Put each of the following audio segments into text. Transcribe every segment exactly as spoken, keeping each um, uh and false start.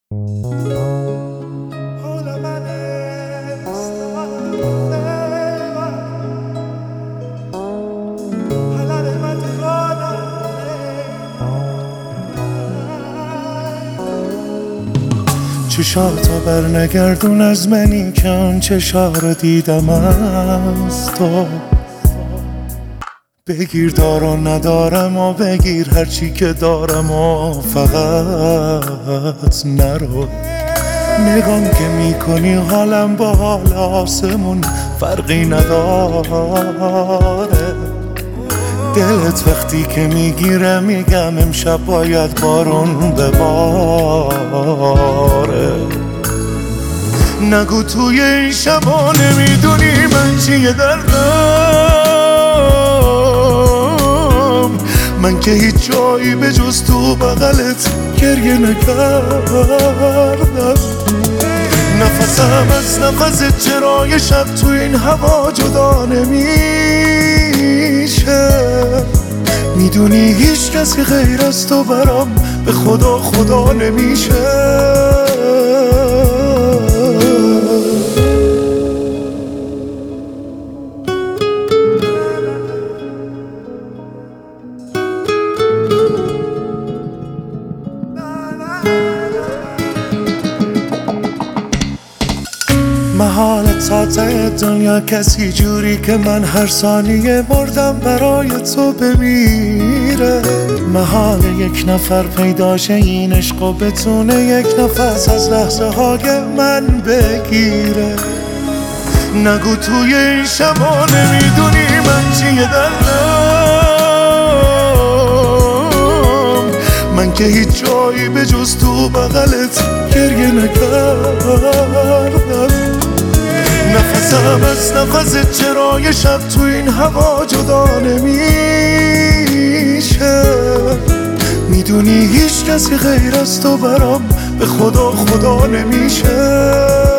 چشاتو بر نگردون از منی که آن چشا رو دیدم از تو. بگیر دار و ندارم و بگیر هرچی که دارم و فقط نرو. نگام که میکنی حالم با حال آسمون فرقی نداره. دلت وقتی که میگیره میگم امشب باید بارون بباره. نگو توی این شبا نمیدونی من چیه دردم. من که هیچ جایی به جز تو بغلت گریه نکردم. نفسم از نفست چرا یه شب تو این هوا جدا نمیشه. میدونی هیچ کسی غیر از تو برام به خدا خدا نمیشه. محالت تا ته دنیا کسی جوری که من هر ثانیه مردم برای تو بمیره. محال یک نفر پیداشه این عشق و بتونه یک نفس از لحظه های من بگیره. نگو توی این شبا نمیدونی من چیه دلم. من که هیچ جایی به جز تو بغلت گریه نکردم. نفسم از نفست چرا یه شب تو این هوا جدا نمیشه. میدونی هیچ کسی غیر از تو برام به خدا خدا نمیشه.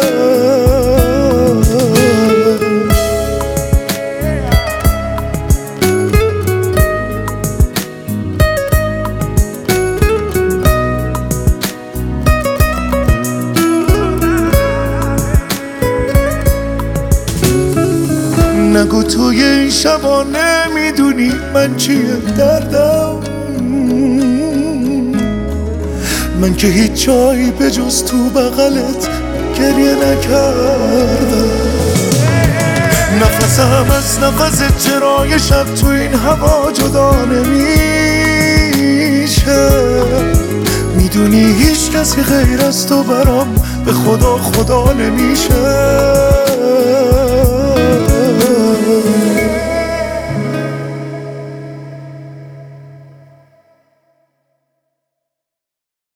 نگو توی این شبا نمیدونی من چیه دردم. من که هیچ جایی به جز تو بغلت گریه نکردم. نفسم از نفست چرا یه شب تو این هوا جدا نمیشه. میدونی هیچ کسی غیر از تو برام به خدا خدا نمیشه.